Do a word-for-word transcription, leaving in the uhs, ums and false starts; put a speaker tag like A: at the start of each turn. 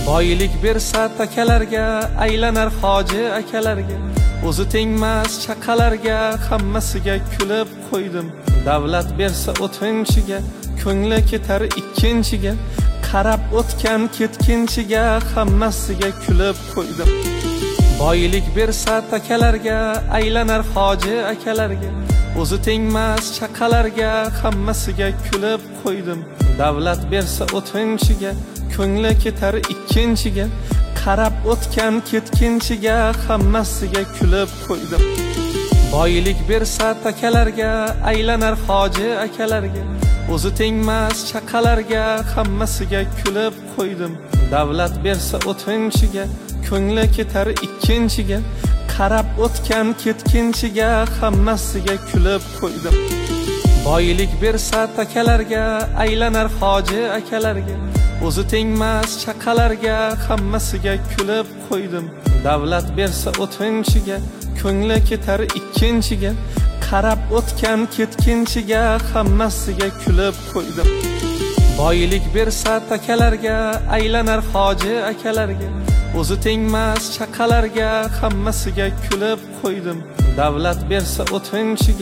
A: boylik bersa takalarga, aylanar hoji akalarga. O'zi tengmas chaqalarga, hammasiga kulib qo'ydim. Davlat bersa o'tkinchiga, ko'ngli ketar ikkinchiga. Qarab o'tgan ketkinchiga, hammasiga kulib qo'ydim. Boylik bersa takalarga, aylanar hoji akalarga. O'zi tengmas chaqalarga, hammasiga kulib qo'ydim. Davlat bersa o'tkinchiga, ko'ngli ketar ikkinchiga. Qarab o'tgan ketkinchiga, hammasiga kulib qo'ydim. Boylik bersa takalarga, aylanar hoji akalarga. O'zi tengmas chaqalarga, hammasiga kulib qo'ydim. Davlat bersa o'tkinchiga, ko'ngli ketar ikkinchiga. Qarab o'tgan ketkinchiga, hammasiga kulib qo'ydim. Boylik bersa takalarga, aylanar hoji akalarga. O'zi tengmas chaqalarga, hammasiga kulib qo'ydim. Davlat bersa o'tkinchiga, ko'ngli ketar ikkinchiga. Qarab o'tgan ketkinchiga, hammasiga kulib qo'ydim. Boylik bersa takalarga, aylanar hoji akalarga. O'zi tengmas chaqalarga, hammasiga kulib qo'ydim. Davlat bersa o'tkinchiga,